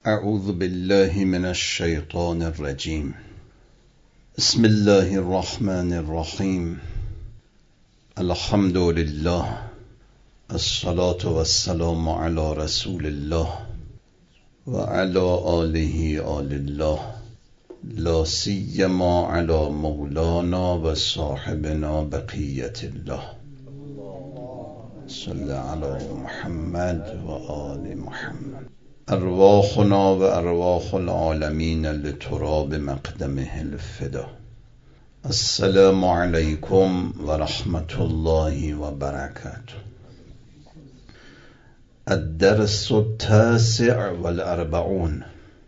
اعوذ بالله من الشیطان الرجیم. بسم الله الرحمن الرحیم. الحمد لله، الصلاة والسلام علی رسول الله و علی آله آل الله، لا سیما علی مولانا و صاحبنا بقیت الله. صلی علی محمد و آل محمد. ارواحنا و ارواح العالمین لتراب مقدمه الفدا. السلام علیکم و رحمت الله و برکاته. الدرس التاسع والاربعون،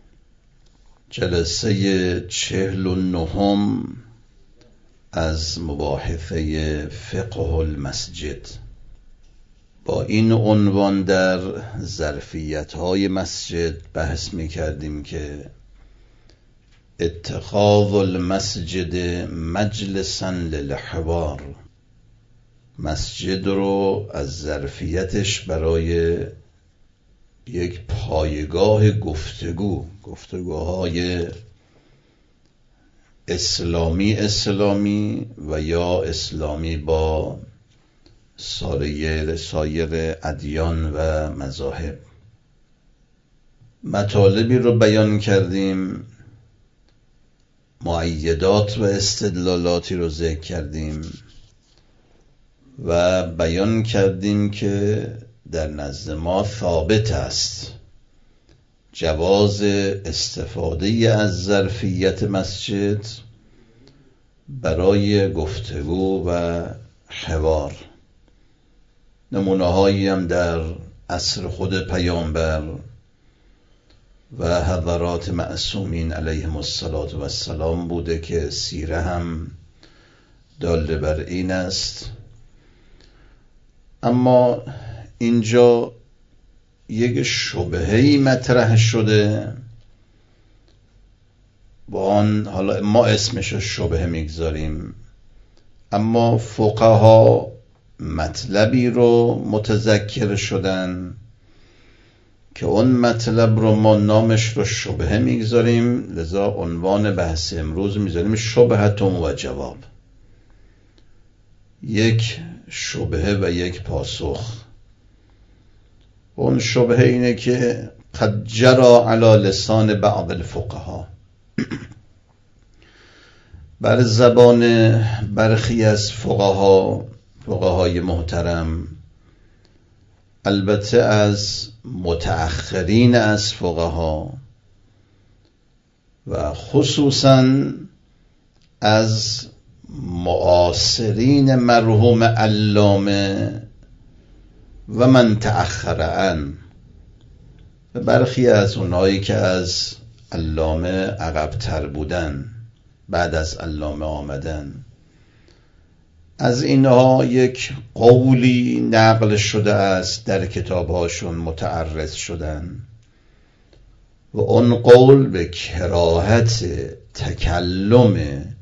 جلسه 49 از مباحثه فقه المسجد. با این عنوان در ظرفیت‌های مسجد بحث می‌کردیم که اتخاذ المسجد مجلسا للحوار، مسجد رو از ظرفیتش برای یک پایگاه گفتگوهای اسلامی و یا اسلامی با سایر ادیان و مذاهب. مطالبی رو بیان کردیم، مؤیدات و استدلالاتی رو ذکر کردیم و بیان کردیم که در نزد ما ثابت است جواز استفاده از ظرفیت مسجد برای گفتگو و حوار. نمونه‌هایی هم در عصر خود پیامبر و حضرات معصومین علیهم السلام بوده که سیره هم دال بر این است. اما اینجا یک شبهه‌ای مطرح شده، با آن حالا ما اسمش رو شبهه میگذاریم، اما فقها مطلبی رو متذکر شدن که اون مطلب رو ما نامش رو شبهه میگذاریم، لذا عنوان بحث امروز میذاریم شبهتون و جواب. یک شبهه و یک پاسخ. اون شبهه اینه که قد جرى علی لسان بعض الفقها، بر زبان برخی از فقهای محترم، البته از متأخرین از فقها و خصوصا از معاصرین مرحوم علامه و من تأخر عن، و برخی از اونایی که از علامه عقب‌تر بودن، بعد از علامه آمدن، از اینها یک قولی نقل شده است، در کتابهاشون متعرض شدن و اون قول به کراهت تکلم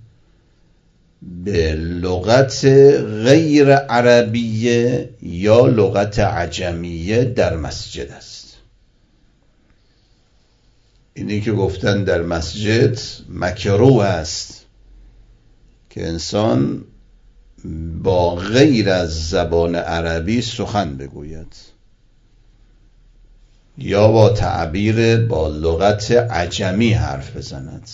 به لغت غیر عربیه یا لغت عجمیه در مسجد است. اینی که گفتن در مسجد مکروه است که انسان با غیر از زبان عربی سخن بگوید یا با تعبیر با لغت عجمی حرف بزند.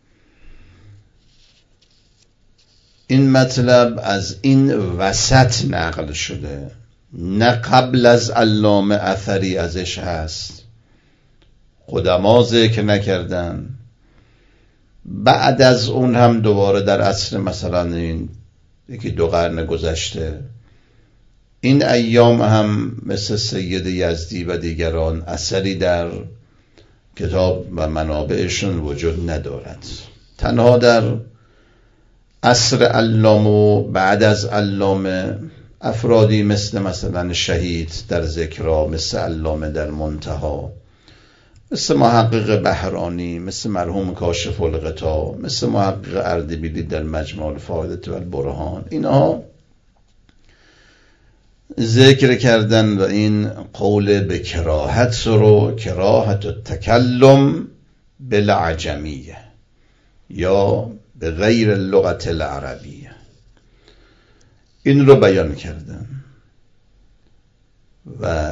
این مطلب از این وسط نقل شده، نه قبل از علامه اثری ازش هست، قدما ذکر نکردن، بعد از اون هم دوباره در عصر مثلا این یکی 2 قرن گذشته، این ایام هم مثل سید یزدی و دیگران اثری در کتاب و منابعشون وجود ندارد. تنها در عصر علامه و بعد از علامه افرادی مثلا شهید در ذکرها، مثل علامه در منتها، مثل محقق بهرانی، مثل مرحوم کاشف الغطا، مثل محقق اردبیلی در مجموع الفائده و البرهان، اینها ذکر کردن و این قول به کراهت رو کراهت التکلم بالعجمیه یا به غیر اللغت العربیه، این رو بیان کردن و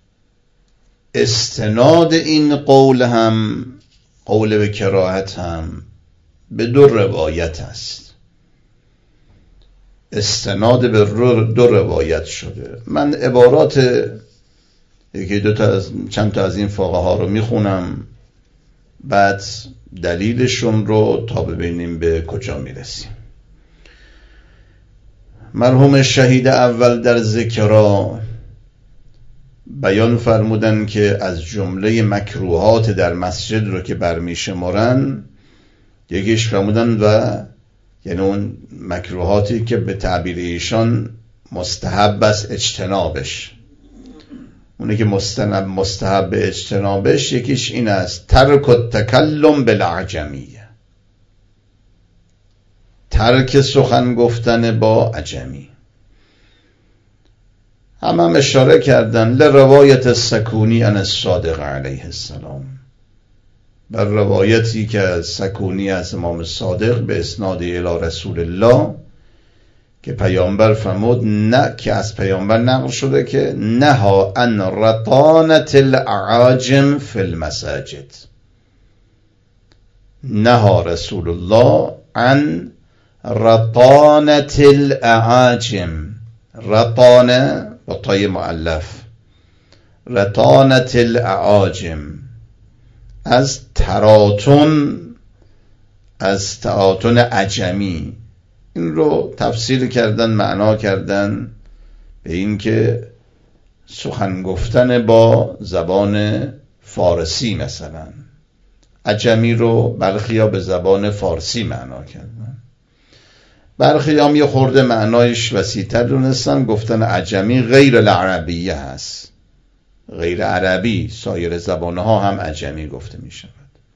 استناد این قول هم، قول به کراهت هم به دو روایت است. استناد به دو روایت شده. من عبارات چند تا از این فقها رو میخونم، بعد دلیلشون رو تا ببینیم به کجا میرسیم. مرحوم شهید اول در ذکرا بیان فرمودن که از جمله مکروهات در مسجد رو که برمی شمارن، یکیش فرمودن و یعنی اون مکروهاتی که به تعبیر ایشان مستحب است اجتنابش، اونه که مستحب اجتنابش یکیش این است ترک التکلم بالعجمیه، ترک سخن گفتن با عجمی. هم اشاره کردن لروایت السکونی عن الصادق علیه السلام، بر روایتی که سکونی از امام صادق به اسناد الی رسول الله که پیامبر فرمود، نه که از پیامبر نقل شده که نها عن رطانة الاعاجم فی المساجد، نها رسول الله عن رطانة الاعاجم، رطانه با تای مؤلف، رطانة الاعاجم، از تعاطن عجمی. این رو تفسیر کردن، معنا کردن به این که سخن گفتن با زبان فارسی، مثلا عجمی رو برخیا به زبان فارسی معنا کردن، برخیام یه خورده معنایش وسیع‌تر دونستن، گفتن عجمی غیر العربیه هست، غیر عربی، سایر زبانها هم عجمی گفته می شود.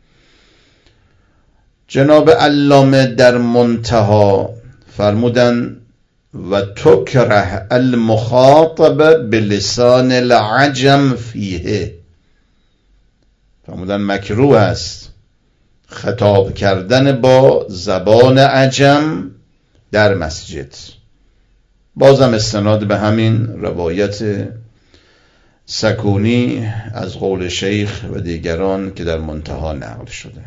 جناب علامه در منتها فرمودن و تکره المخاطب بلسان العجم فیه، فرمودن مکروه است خطاب کردن با زبان عجم در مسجد. بازم استناد به همین روایت سکونی از قول شیخ و دیگران که در منتها نقل شده.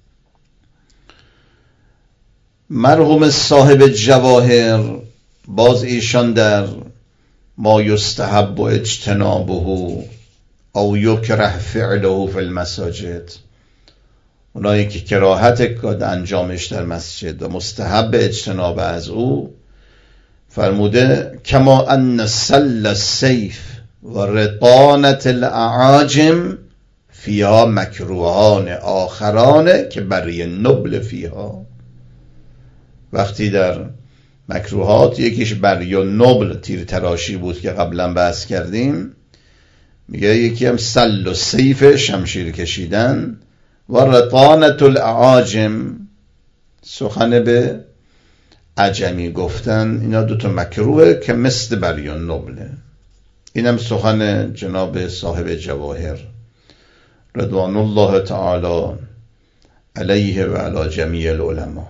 مرحوم صاحب جواهر باز ایشان در ما یستحب و اجتنابه او یکره فعله فی المساجد، اونایی که کراهت انجامش در مسجد و مستحب اجتناب از او، فرموده کما ان سل السیف و رطانة الاعاجم فیها مکروهان آخران که بری نبل فیها. وقتی در مکروهات یکیش بری نبل تیر تراشی بود که قبلا بحث کردیم، میگه یکی هم سل و سیف شمشیر کشیدن و رطانة الاعاجم سخن به عجمی گفتن، اینا دوتا مکروه که مثل بری نبله. اینم سخن جناب صاحب جواهر رضوان الله تعالی علیه و علی جمیع العلماء.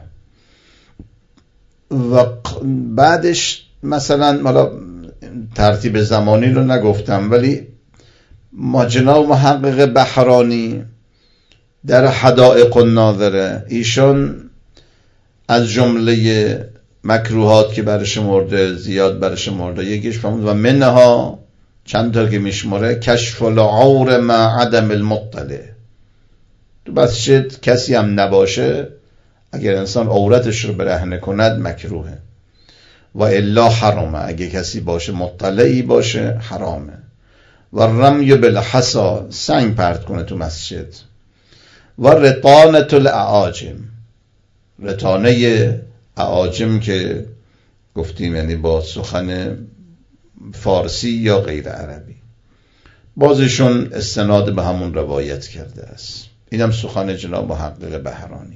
و بعدش مثلا ترتیب زمانی رو نگفتم، ولی ما جناب محقق بحرانی در حدائق الناظره ایشون از جمله مکروهات که برش مرده، زیاد برش مرده، یکیش فرمود و منها، چند تا که میشماره، کشف العور مع عدم المطلع. تو مسجد کسی هم نباشه، اگر انسان عورتش رو برهنه کند مکروهه، و الا حرامه، اگه کسی باشه مطلعی باشه حرامه. و رمی بالحصا، سنگ پرت کنه تو مسجد. و رطانة الاعاجم، رطانه اعاجم که گفتیم یعنی با سخن فارسی یا غیر عربی. بازشون استناد به همون روایت کرده است. اینم سخن جناب محقق بحرانی.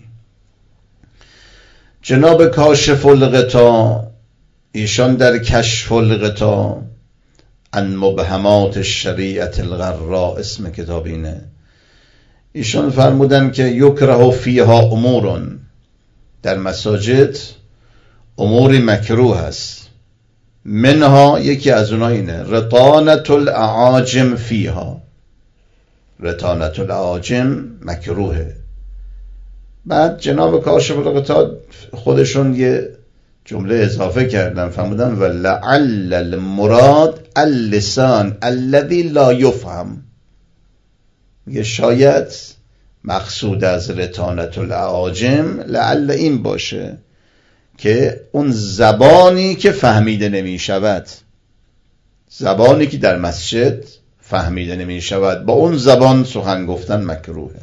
جناب کاشف الغطا ایشان در کشف الغطا عن مبهمات الشریعت الغراء، اسم کتاب اینه. ایشون فرمودن که یکره فیها امورون، در مساجد امور مکروه هست. منها، یکی از اونها اینه، رطانت الاعاجم فیها، رطانت الاعاجم مکروهه. بعد جناب کاشف الغطا خودشون یه جمله اضافه کردن، فرمودن ولعل المراد اللسان الذي لا يفهم. میگه شاید مقصود از رطانت الاعاجم لعل این باشه که اون زبانی که فهمیده نمی شود، زبانی که در مسجد فهمیده نمی شود، با اون زبان سخن گفتن مکروهه.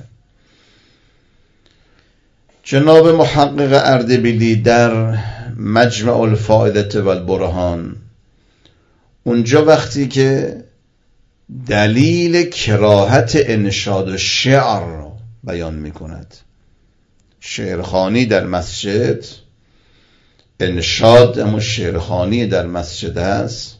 جناب محقق اردبیلی در مجمع الفائده و البرهان، اونجا وقتی که دلیل کراهت انشاد و شعر رو بیان می کند، شعرخوانی در مسجد، انشاد اما شعرخوانی در مسجد هست،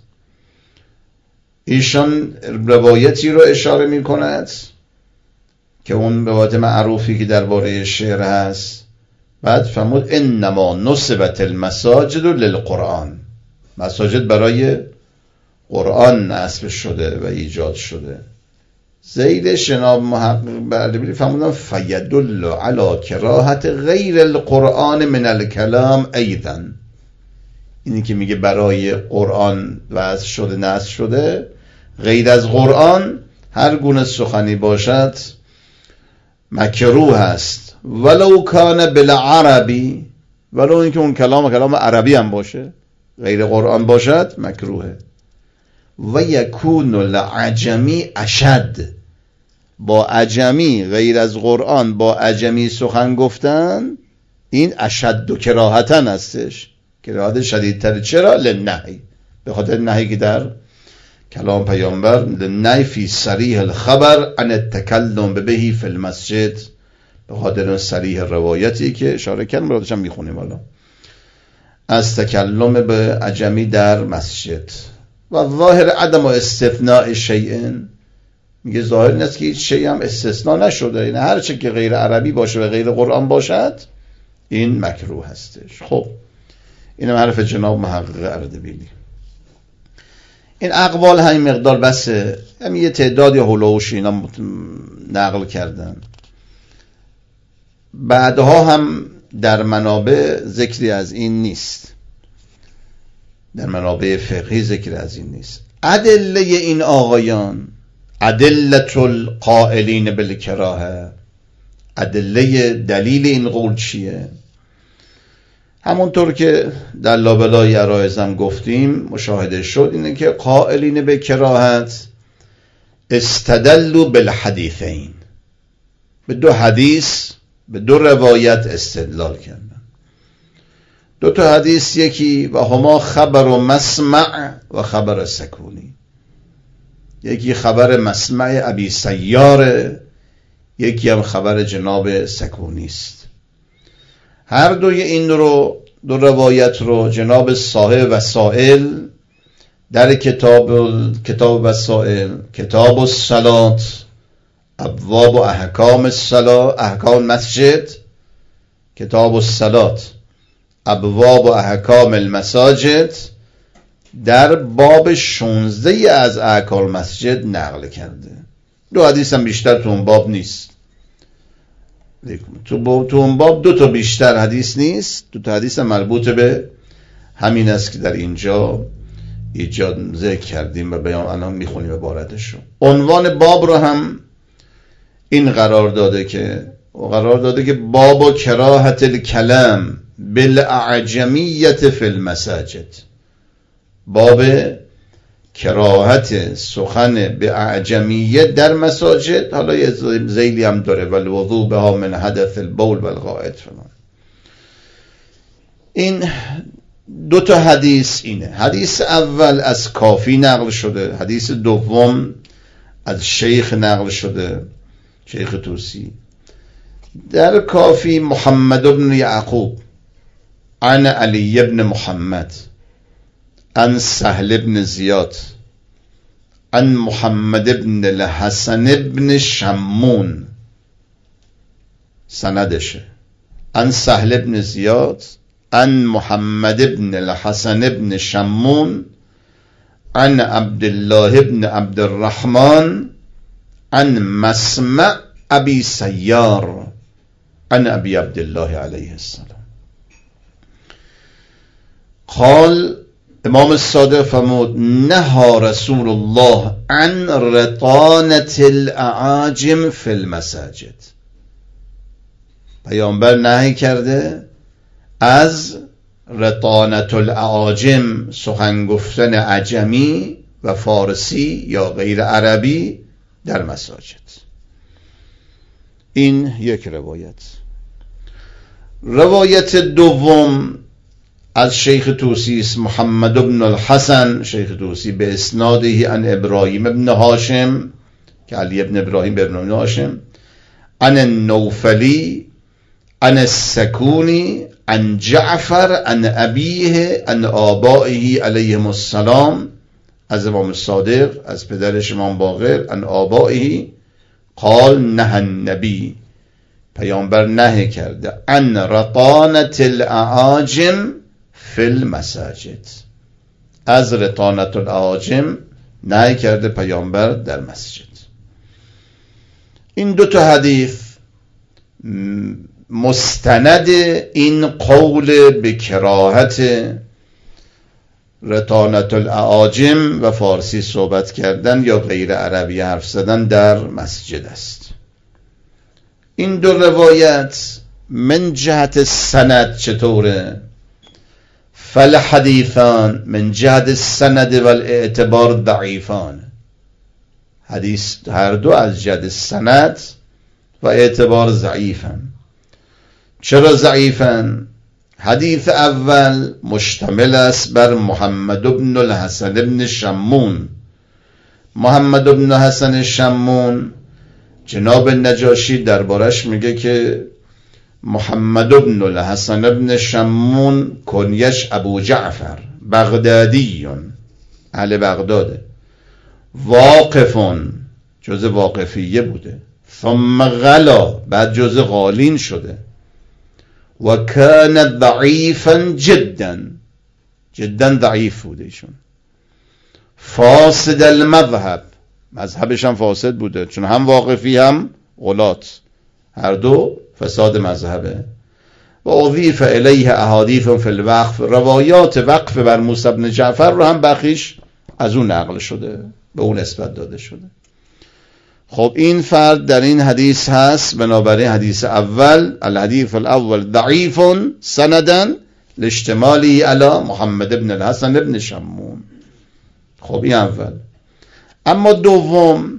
ایشان روایتی رو اشاره می کند که اون روایت معروفی که درباره شعر هست. بعد فرمود انما نصبت المساجد للقرآن، مساجد برای قرآن نصب شده و ایجاد شده. زید جناب محقق اردبیلی فرمودن فیدل علی کراهت غیر القرآن من الکلام ایضا، اینی که میگه برای قرآن وضع شده نصب شده، غیر از قرآن هر گونه سخنی باشد مکروه است، ولو کان بالعربی، ولو اینکه اون کلام عربی هم باشه، غیر قرآن باشد مکروهه. و یکون العجمی اشد، با عجمی غیر از قرآن با عجمی سخن گفتن این اشد و کراهتن هستش، کراهت شدیدتر. چرا؟ لنهی، به خاطر نهی که در کلام پیامبر، لنهی فی صریح الخبر عن التکلم بهی فی المسجد، به خاطر صریح روایتی که اشاره کردم، براتش هم میخونیم حالا، از تکلم به عجمی در مسجد. و ظاهر عدم و استثناء شیئن، میگه ظاهر این است که هیچ شیء هم استثناء نشده، یعنی هر چه که غیر عربی باشه و غیر قرآن باشد این مکروه هستش. خب اینم حرف جناب محقق اردبیلی. این اقوال همین مقدار بسه، هم یه تعدادی هولوش اینا نقل کردن. بعدها هم در منابع ذکری از این نیست، در منابع فقهی ذکر از این نیست. ادله این آقایان، ادلة القائلین بالکراهه، ادله دلیل این قول چیه؟ همونطور که در لابلای عرایزم گفتیم مشاهده شد، اینه که قائلین به کراهت استدلوا بالحدیثین، به دو حدیث، به دو روایت استدلال کردن. دو تا حدیث، یکی و هما خبر و مسمع و خبر سکونی، یکی خبر مسمع ابی سیاره، یکی هم خبر جناب سکونی است. هر دوی این دو روایت رو جناب صاحب وسائل در کتاب وسائل، کتاب الصلاة، ابواب و احکام الصلاة، احکام مسجد، کتاب الصلاة، ابواب و احکام المساجد، در باب 16 از احکام مسجد نقل کرده. دو حدیث هم بیشتر تو اون باب نیست، تو اون باب دو تا بیشتر حدیث نیست، دو تا حدیث هم مربوط به همین است که در اینجا ایجاد ذکر کردیم و بیان الان میخونیم عبارتشو. عنوان باب رو هم این قرار داده که باب کراهت الکلام بالاعجمیت فی المساجد، باب کراهت سخن به اعجمیت در مساجد. حالا یه ذیلی هم داره، والوضوء بها من حدث البول والغائط فلان. این دو تا حدیث اینه. حدیث اول از کافی نقل شده، حدیث دوم از شیخ نقل شده، شیخ توسی. در کافی محمد بن یعقوب عن علی بن محمد عن سهل بن زیاد عن محمد بن الحسن بن شمون سندشه، عن سهل بن زیاد عن محمد بن الحسن بن شمون عن عبد الله بن عبد الرحمن عن مسمع ابي سيار عن ابي عبد الله عليه السلام قال امام الصادق فرمود نهى رسول الله عن رطانة الاعاجم فی المساجد. پیامبر نهی کرده از رطانة الاعاجم، سخن گفتن عجمی و فارسی یا غیر عربی در مساجد. این یک روایت. روایت دوم از شیخ توسی محمد بن الحسن، شیخ توسی به اسناده عن ابراهیم بن هاشم که علی بن ابراهیم بن هاشم عن النوفلی عن السکونی عن جعفر عن ابیه عن آبائه علیهم السلام، از امام الصادق از پدرش امام باقر، عن آبائه قال نهى النبی، پیامبر نهی کرده عن رطانة الاعاجم فی المساجد، از رطانة الاعاجم نهی کرده پیامبر در مسجد. این دو تا حدیث مستند این قول به کراهت رطانة الاعاجم و فارسی صحبت کردن یا غیر عربی حرف زدن در مسجد است. این دو روایت من جهت سند چطوره؟ فالحدیثان من جهت السند والاعتبار ضعیفان، حدیث هر دو از جهت سند و اعتبار ضعیفن. چرا ضعیفن؟ حدیث اول مشتمل است بر محمد بن الحسن بن شمون. محمد بن حسن شمون جناب نجاشی دربارش میگه که محمد بن الحسن بن شمون کنیش ابو جعفر بغدادیون، اهل بغداده، واقفون جز واقفیه بوده، ثم غلا بعد جز غالین شده، و کان ضعیفا جدا، جدا ضعیف بوده ایشون، فاسد المذهب، مذهبش هم فاسد بوده چون هم واقفی هم غلات، هر دو فساد مذهبه. و اضیف الیه احادیث فی الوقف، روایات وقف بر موسی بن جعفر رو هم بخیش از اون نقل شده، به اون نسبت داده شده. خب این فرد در این حدیث هست، بنابراین حدیث اول الحدیث الاول ضعیف سندا لاشتمالی علی محمد بن الحسن بن شمون. خب این اول. اما دوم،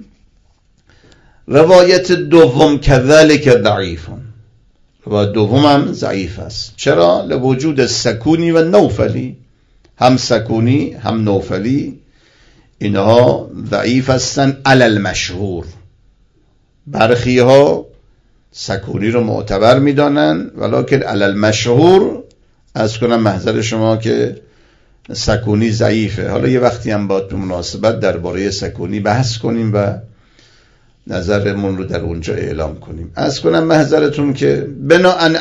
روایت دوم کذالک ضعیف، روایت دوم هم ضعیف است. چرا؟ لوجود سکونی و نوفلی، هم سکونی هم نوفلی اینها ضعیف هستن علی المشهور. برخی ها سکونی رو معتبر میدانن ولکن علی المشهور از کنم محضر شما که سکونی ضعیفه. حالا یه وقتی هم باید به مناسبت درباره سکونی بحث کنیم و نظرمون رو در اونجا اعلام کنیم. از کنم محضرتون که بناءً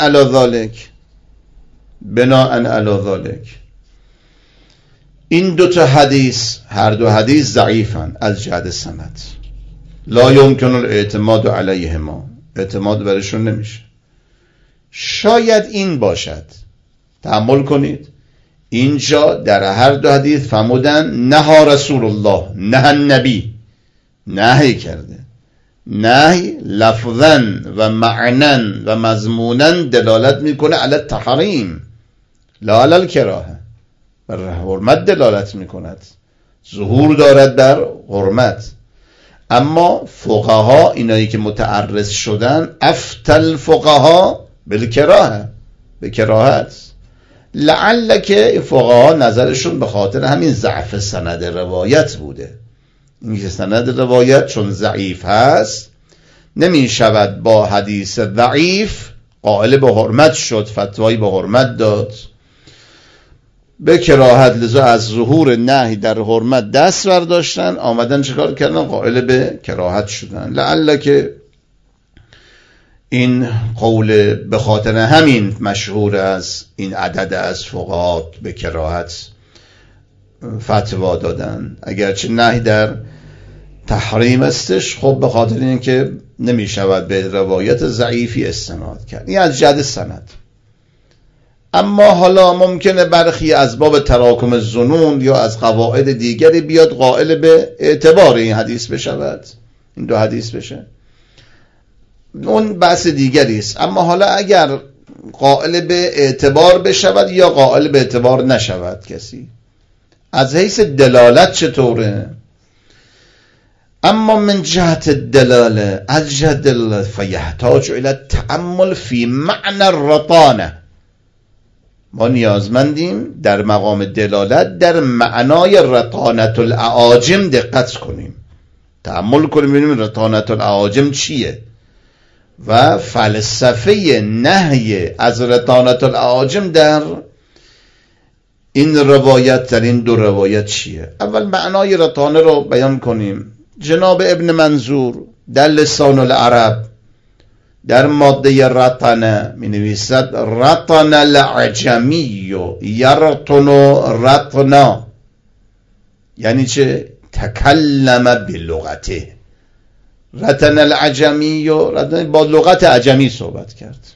علی ذالک این دو تا حدیث، هر دو حدیث ضعیفن از جهت سند، لا یمکن الاعتماد علیهما، اعتماد برشون نمیشه. شاید این باشد، تأمل کنید، اینجا در هر دو حدیث فرمودن نهى رسول الله، نهى النبی، نهی کرده. نهی لفظاً و معناً و مضموناً دلالت میکنه علی التحریم لا علی الکراهه، بر حرمت دلالت میکند، ظهور دارد در حرمت. اما فقها اینایی که متعرض شدن افتل فقها بالکراهه، به کراهت. لعل که فقها نظرشون به خاطر همین ضعف سند روایت بوده. این سند روایت چون ضعیف هست نمی شود با حدیث ضعیف قائل به حرمت شد، فتوایی به حرمت داد. به کراهت، لذا از ظهور نهی در حرمت دست برداشتن، آمدن چیکار کردن؟ قائل به کراهت شدن. لعل که این قول به خاطر همین مشهور از این عدد از فقهات به کراهت فتوا دادن، اگرچه نهی در تحریم استش، خب به خاطر اینکه نمی شود به روایت ضعیفی استناد کرد، این از جهت سند. اما حالا ممکنه برخی از باب تراکم الظنون یا از قواعد دیگری بیاد قائل به اعتبار این حدیث بشود، این دو حدیث بشه، اون بحث دیگری است. اما حالا اگر قائل به اعتبار بشود یا قائل به اعتبار نشود کسی، از حیث دلالت چطوره؟ اما من جهت الدلاله، از جهت دلاله فیحتاج الی التأمل فی معنی الرطانه، ما نیازمندیم در مقام دلالت در معنای رطانت الاعاجم دقت کنیم، تأمل کنیم ببینیم رطانت الاعاجم چیه و فلسفه نهی از رطانت الاعاجم در این روایت، در این دو روایت چیه. اول معنای رطانه رو بیان کنیم. جناب ابن منظور در لسان العرب در ماده رطنه می نویسد رطن العجمی یرطن رطنا، یعنی چه؟ تکلم بلغته. رطن العجمی با لغت عجمی صحبت کرد.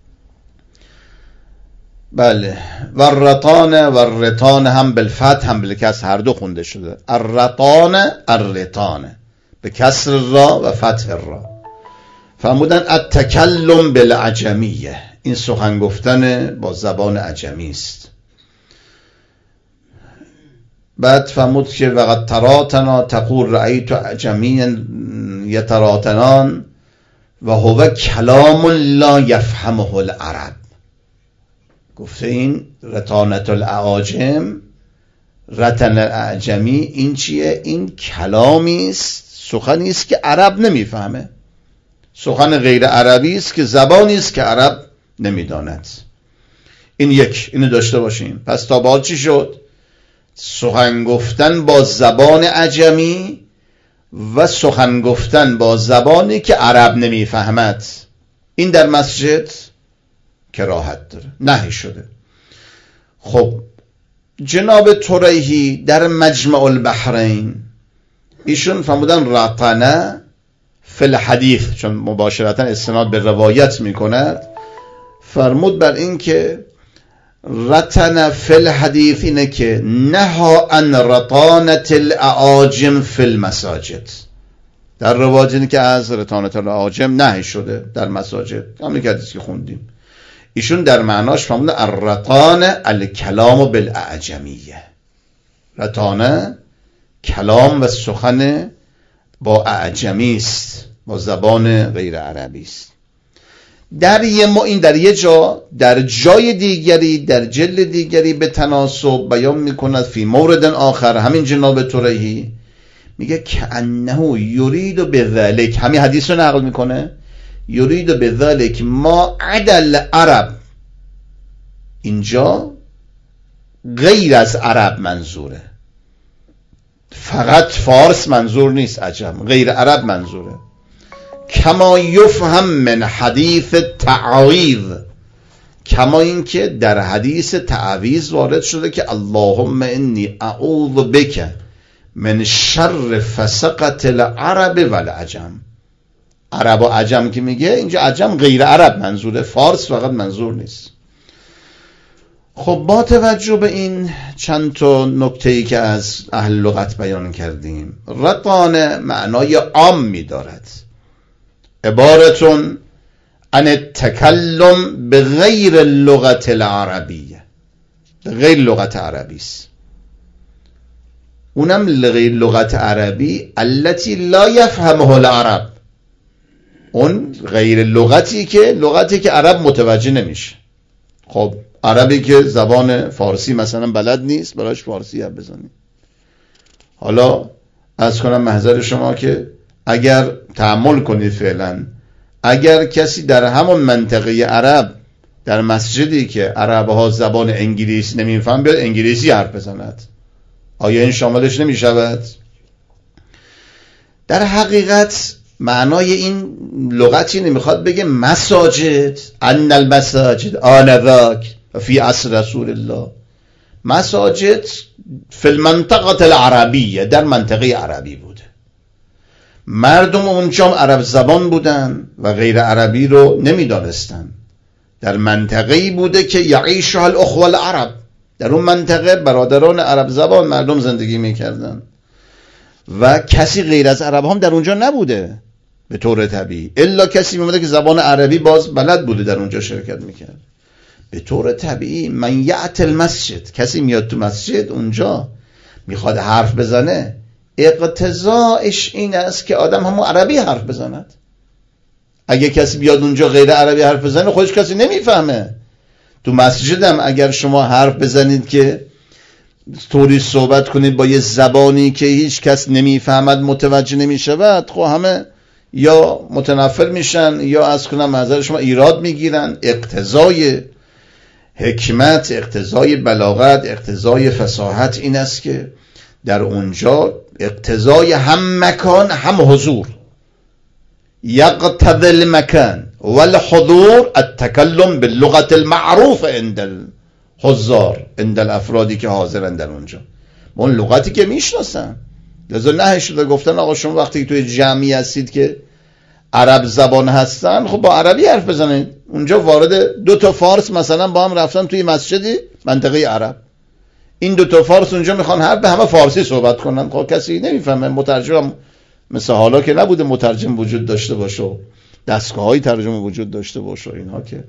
بله، و الرطان هم بالفتح هم بالکسر هر دو خونده شده. الرطان به کسر را و فتح را. فرمودن التکلم بالعجمیه، این سخن گفتن با زبان عجمی است. بعد فرمود که وقد تراتنا تقول رأیت عجمی یتراتنان و هو کلام لا یفهمه العرب. گفته این رطانت الاعاجم، رطن الاعجمی، این چیه؟ این کلامی است، سخنی است که عرب نمیفهمه، سخن غیر عربی است که زبانی است که عرب نمیداند. این یک، اینو داشته باشیم. پس تا بعد چی شد؟ سخن گفتن با زبان عجمی و سخن گفتن با زبانی که عرب نمیفهمد، این در مسجد کراهت داره، نهی شده. خب جناب طریحی در مجمع البحرین ایشون فرمودن رطنه فی الحدیث، چون مباشرتا استناد به روایت میکند، فرمود بر این که رطنه فی الحدیث اینه که نها عن رطانت الاعاجم فی المساجد، در روایت اینه که از رطانت الاعاجم نهی شده در مساجد، همین که حدیثی که خوندیم. ایشون در معناش فرمودن الرطانه الکلام بالاعجمیه، رطانه کلام و سخن با اعجمی است، با زبان غیر عربی است. این در یه جا، در جای دیگری، در جلد دیگری به تناسب بیان میکند فی مورد آخر، همین جناب طریحی میگه که انه یرید بذلک، همین حدیث رو نقل میکنه، یرید بذلک ما عدل عرب، اینجا غیر از عرب منظوره، فقط فارس منظور نیست، عجم، غیر عرب منظوره. کما یفهم من حدیث تعویض، کما این که در حدیث تعویض وارد شده که اللهم انی اعوذ بک من شر فسقة العرب والعجم. عرب و عجم که میگه اینجا عجم غیر عرب منظوره، فارس فقط منظور نیست. خب با توجه به این چند تا نکته‌ای که از اهل لغت بیان کردیم، رطانه معنای عام می‌دارد، عبارتون عن التکلم به غیر اللغت العربیه، به غیر لغت عربی است، اونم غیر لغت عربی التي لا یفهمه العرب، اون غیر لغتی که عرب متوجه نمیشه. خب عربی که زبان فارسی مثلا بلد نیست، براش فارسی هم بزنیم. حالا از کنم محضر شما که اگر تأمل کنید فعلا، اگر کسی در همون منطقه عرب در مسجدی که عربها زبان انگلیسی نمیفهم بیاد انگلیسی حرف بزند؟ آیا این شاملش نمی شود؟ در حقیقت معنای این لغتی نمیخواد بگه مساجد ان المساجد آنذاک فی عصر رسول الله. مساجد فی المنطقه العربیه، در منطقه عربی بوده، مردم اونجا عرب زبان بودن و غیر عربی رو نمیدانستن. در منطقه‌ای بوده که یعیشها الاخوه العرب، در اون منطقه برادران عرب زبان مردم زندگی میکردن و کسی غیر از عرب هم در اونجا نبوده به طور طبیعی، الا کسی میومده که زبان عربی باز بلد بوده در اونجا شرکت میکرد. به طور طبیعی من یأتی المسجد، کسی میاد تو مسجد اونجا میخواد حرف بزنه، اقتضاعش این است که آدم همون عربی حرف بزند. اگه کسی بیاد اونجا غیر عربی حرف بزنه خودش کسی نمیفهمه. تو مسجدم اگر شما حرف بزنید که طوری صحبت کنید با یه زبانی که هیچ کس نمیفهمد، متوجه نمیشود، خب همه یا متنفر میشن یا از کنم نظر شما ایراد میگیرن. اقتضای حکمت، اقتضای بلاغت، اقتضای فصاحت این است که در اونجا اقتضای هم مکان هم حضور، یقتضی المکان والحضور التکلم باللغة المعروف عند الحضار، عند الافرادی که حاضرن در اونجا، اون لغتی که میشناسن. لذا نهی شده گفتن آقا شما وقتی توی جمعی هستید که عرب زبان هستن خب با عربی حرف بزنید. اونجا وارد دو تا فارس مثلا با هم رفتن توی مسجدی منطقه عرب، این دو تا فارس اونجا میخوان حرف به همه فارسی صحبت کنن، خب کسی نمیفهمه. مترجم مثل حالا که نبوده مترجم وجود داشته باشه، دستگاه‌های ترجمه وجود داشته باشه اینها که.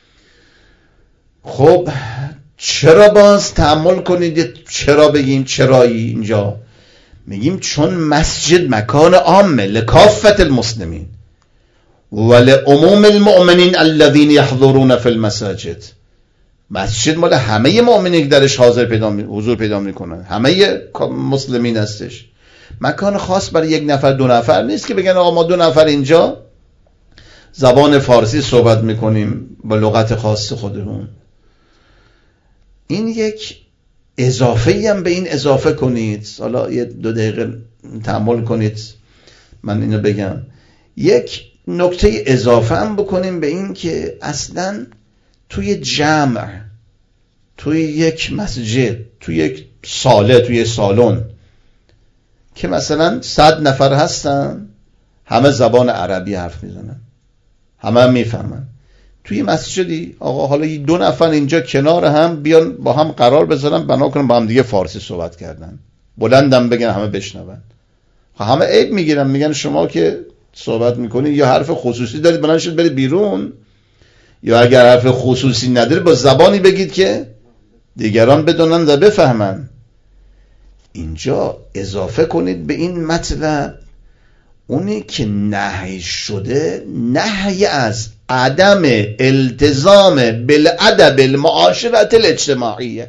خب چرا باز تأمل کنید، چرا بگیم چرایی اینجا؟ میگیم چون مسجد مکان عامه لکافت المسلمین ولعموم المؤمنین الذین یحضرون فی المساجد. مسجد مال همه مؤمنین که درش حضور پیدا میکنن، همه مسلمین هستش. مکان خاص برای یک نفر دو نفر نیست که بگن آقا ما دو نفر اینجا زبان فارسی صحبت میکنیم با لغت خاص خودمون. این یک اضافه هم به این اضافه کنید. حالا یه 2 دقیقه تأمل کنید من اینو بگم. یک نکته اضافه هم بکنیم به این که اصلا توی جمع، توی یک مسجد، توی یک ساله، توی سالن که مثلا 100 نفر هستن همه زبان عربی حرف میزنن، همه هم میفهمن. توی مسجدی آقا حالا 2 نفر اینجا کنار هم بیان با هم قرار بذارن بنا کنن با هم دیگه فارسی صحبت کردن، بلندم بگن همه بشنون، همه عیب میگیرن، میگن شما که صحبت میکنید یا حرف خصوصی دارید بلند شید برید بیرون، یا اگر حرف خصوصی ندارید با زبانی بگید که دیگران بدونن و بفهمن. اینجا اضافه کنید به این مطلب اونی که نهی شده، نهی از عدم التزام بالادب المعاشرت الاجتماعیه.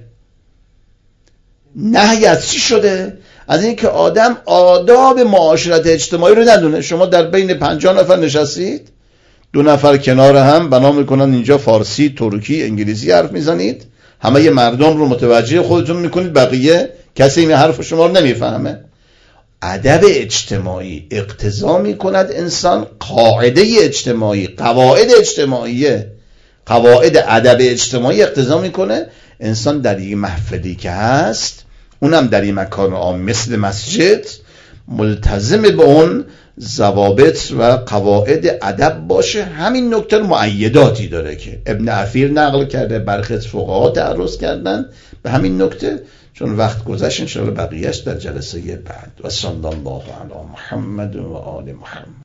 نهی از چی شده؟ از این که آدم آداب معاشرت اجتماعی رو ندونه. شما در بین 50 نفر نشستید، 2 نفر کنار هم بنا میکنن اینجا فارسی، ترکی، انگلیسی حرف میزنید، همه مردم رو متوجه خودتون میکنید، بقیه کسی این حرف شما رو نمیفهمه. ادب اجتماعی اقتضا میکند انسان قاعده اجتماعی، قواعد اجتماعیه، قواعد ادب اجتماعی اقتضا میکنه انسان در یک محفلی که هست، اونم در یک مکان عام مثل مسجد، ملتزم به اون ضوابط و قواعد ادب باشه. همین نکته مؤیداتی داره که ابن اثیر نقل کرده، برخی از فقها تعرض کردن به همین نکته. چون وقت گذشت انشاءالله بقیهش در جلسه بعد. و صلی الله علی محمد و آل محمد.